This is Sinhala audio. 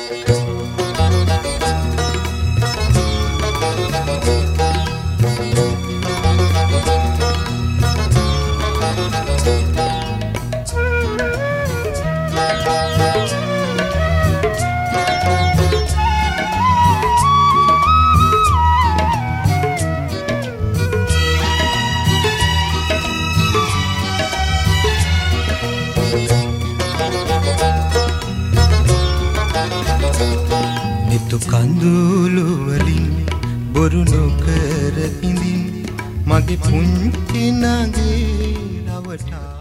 නිතු කඳුළු වලින් බොරු නොකර ඉඳින් මගේ පුංචි නගේ රවටා